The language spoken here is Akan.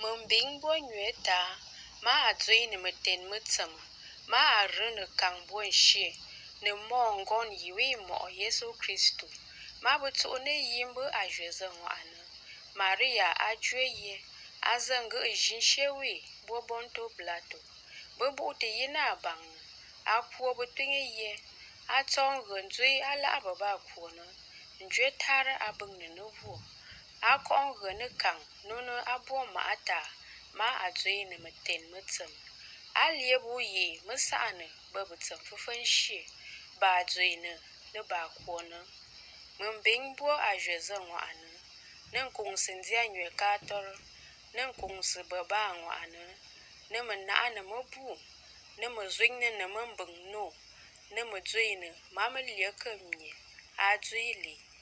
Membing bo nyue ta, ma a dzui ni meten me tsem, ma a rı ni kang bo nshie, ni mo ngon yiwi mo Yesu Kristu. Ma bu tsuʼ ni yimbe a jwe zə ŋwa'ne. Maria a jwe ye, a zə ngə zhin shewi bo bonto blato. Bə buʼ ti yi na baŋne, a kuo bə twiŋe ye, a tsɔŋ ghə ndzui a la'a bə ba kuo ne. Njwe tar a bəŋ ni ne vuo. A kɔ'ɔŋ ghə ni kaŋ nune a bo ma'a ta, ma a dzui ni meten me tsem. A lie bu yi me sa'ane bə bə tsem fəfə nshie, ba dzui ni ba kuo ne. Membing bo a jwe zə ŋwa'ne, ni nkuŋsi ndia nyue ka tɔrə, ni nkuŋsi bə ba ŋwa'ne, ni me na'a ni me bu, ni me zuiŋni ni me mbəŋ no, ni me dzui ni ma me lie kə mie, a dzui li.